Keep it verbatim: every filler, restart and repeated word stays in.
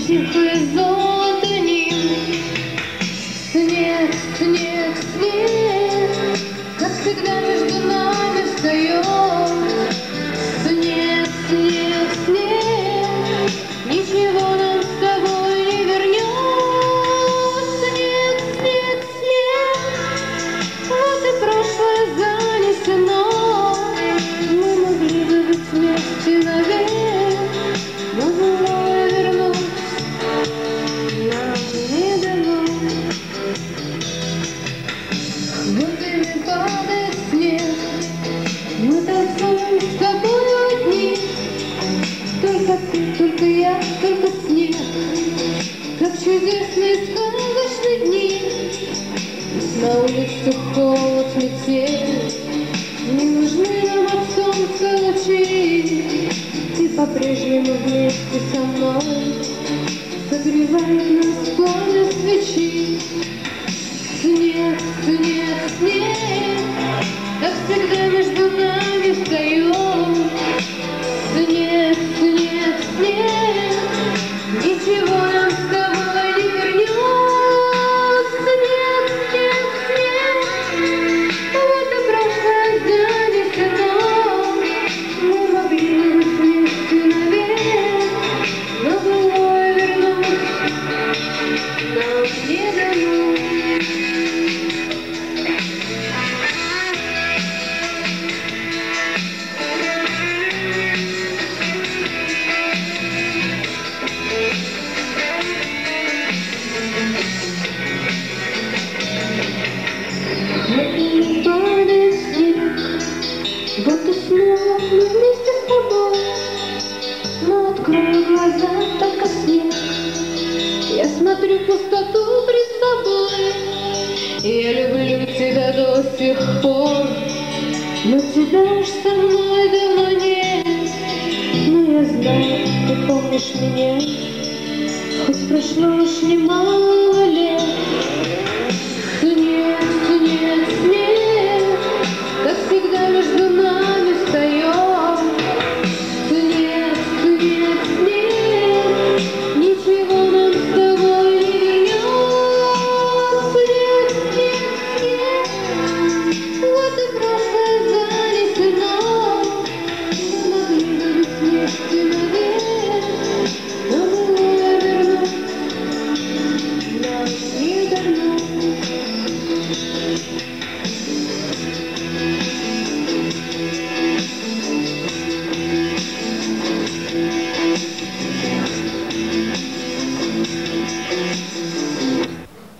тихое золото ним. Снег, снег, снег, как всегда между нами встает. Снег, снег, снег, ничего нам с тобой не вернет. Снег, снег, снег, вот и прошлое занесено. Мы могли бы быть вместе навек, но былое вернуть нам не дано. Вот и падает снег, мы танцуем с тобой одни. Только ты, только я, только снег, как чудесные сказочные дни. На улице холод, метель, не нужны нам от солнца лучи. Ты по-прежнему вместе со мной, согревает нас пламя свечи. Снег, снег, снег, как всегда между нами встает. Снег, снег, снег, ничего нам с тобой не вернет. Снег, снег, снег, вот и прошлое занесено. Мы могли бы быть вместе навек, но былое вернуть нам не дано. Падает снег, вот и снова мы вместе с тобой. Но открою глаза, только снег, я смотрю в пустоту пред собой. Я люблю тебя до сих пор, но тебя уж со мной давно нет. Но я знаю, ты помнишь меня, хоть прошло уж немало лет.